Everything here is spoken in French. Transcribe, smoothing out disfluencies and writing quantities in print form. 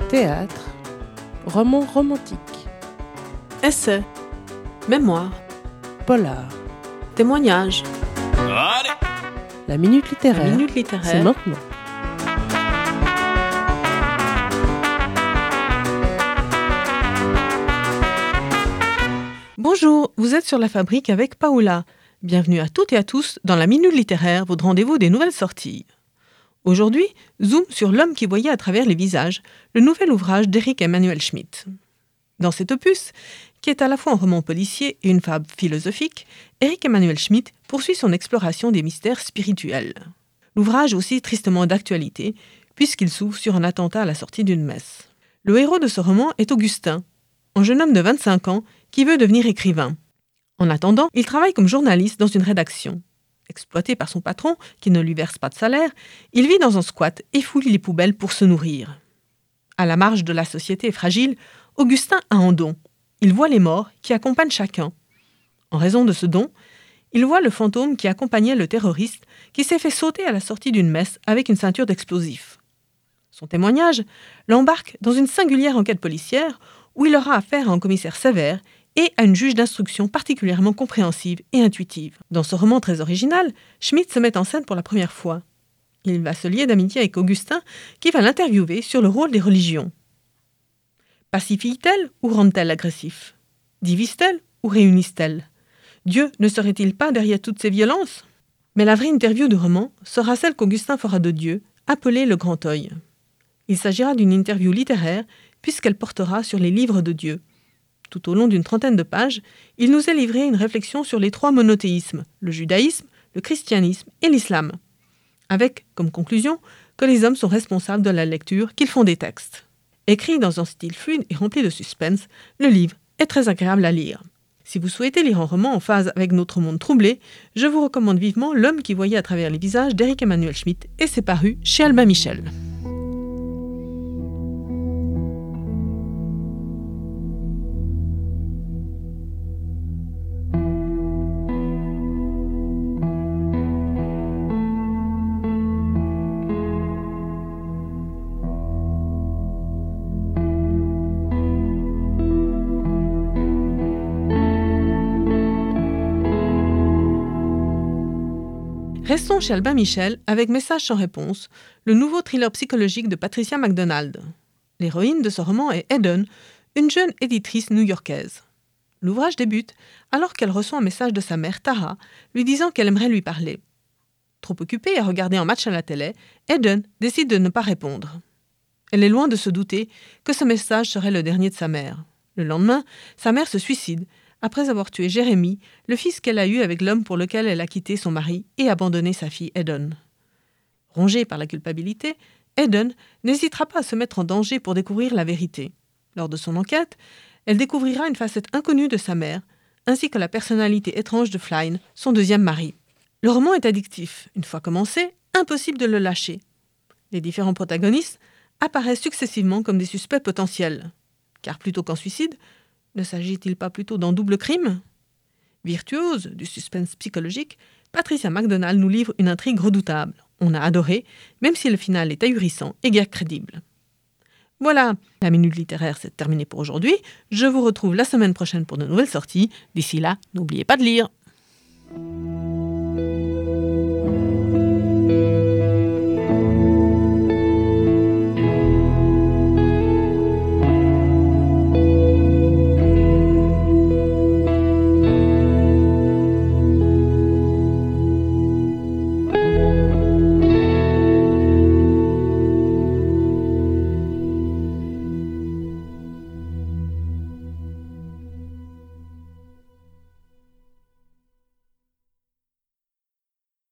Théâtre, roman romantique, essai, mémoire, polar, témoignage. Allez. La minute littéraire, La minute littéraire. c'est maintenant. Bonjour, vous êtes sur La Fabrique avec Paola. Bienvenue à toutes et à tous dans la minute littéraire, votre rendez-vous des nouvelles sorties. Aujourd'hui, zoom sur L'homme qui voyait à travers les visages, le nouvel ouvrage d'Éric Emmanuel Schmitt. Dans cet opus, qui est à la fois un roman policier et une fable philosophique, Éric Emmanuel Schmitt poursuit son exploration des mystères spirituels. L'ouvrage est aussi tristement d'actualité, puisqu'il s'ouvre sur un attentat à la sortie d'une messe. Le héros de ce roman est Augustin, un jeune homme de 25 ans qui veut devenir écrivain. En attendant, il travaille comme journaliste dans une rédaction. Exploité par son patron, qui ne lui verse pas de salaire, il vit dans un squat et fouille les poubelles pour se nourrir. À la marge de la société fragile, Augustin a un don. Il voit les morts qui accompagnent chacun. En raison de ce don, il voit le fantôme qui accompagnait le terroriste qui s'est fait sauter à la sortie d'une messe avec une ceinture d'explosifs. Son témoignage l'embarque dans une singulière enquête policière où il aura affaire à un commissaire sévère et à une juge d'instruction particulièrement compréhensive et intuitive. Dans ce roman très original, Schmitt se met en scène pour la première fois. Il va se lier d'amitié avec Augustin qui va l'interviewer sur le rôle des religions. Pacifient-elles ou rendent-elles agressifs? Divisent-elles ou réunissent-elles? Dieu ne serait-il pas derrière toutes ces violences? Mais la vraie interview du roman sera celle qu'Augustin fera de Dieu, appelée le Grand Œil. Il s'agira d'une interview littéraire puisqu'elle portera sur les livres de Dieu. Tout au long d'une trentaine de pages, il nous est livré une réflexion sur les trois monothéismes, le judaïsme, le christianisme et l'islam, avec comme conclusion que les hommes sont responsables de la lecture qu'ils font des textes. Écrit dans un style fluide et rempli de suspense, le livre est très agréable à lire. Si vous souhaitez lire un roman en phase avec notre monde troublé, je vous recommande vivement L'homme qui voyait à travers les visages d'Éric Emmanuel Schmitt et c'est paru chez Albin Michel. Restons chez Albin Michel avec Message sans réponse, le nouveau thriller psychologique de Patricia MacDonald. L'héroïne de ce roman est Eden, une jeune éditrice new-yorkaise. L'ouvrage débute alors qu'elle reçoit un message de sa mère, Tara, lui disant qu'elle aimerait lui parler. Trop occupée à regarder un match à la télé, Eden décide de ne pas répondre. Elle est loin de se douter que ce message serait le dernier de sa mère. Le lendemain, sa mère se suicide, après avoir tué Jérémie, le fils qu'elle a eu avec l'homme pour lequel elle a quitté son mari et abandonné sa fille Eden. Rongée par la culpabilité, Eden n'hésitera pas à se mettre en danger pour découvrir la vérité. Lors de son enquête, elle découvrira une facette inconnue de sa mère, ainsi que la personnalité étrange de Flynn, son deuxième mari. Le roman est addictif. Une fois commencé, impossible de le lâcher. Les différents protagonistes apparaissent successivement comme des suspects potentiels. Car plutôt qu'un suicide, ne s'agit-il pas plutôt d'un double crime? Virtuose du suspense psychologique, Patricia MacDonald nous livre une intrigue redoutable. On a adoré, même si le final est ahurissant et guère crédible. Voilà, la minute littéraire c'est terminé pour aujourd'hui. Je vous retrouve la semaine prochaine pour de nouvelles sorties. D'ici là, n'oubliez pas de lire.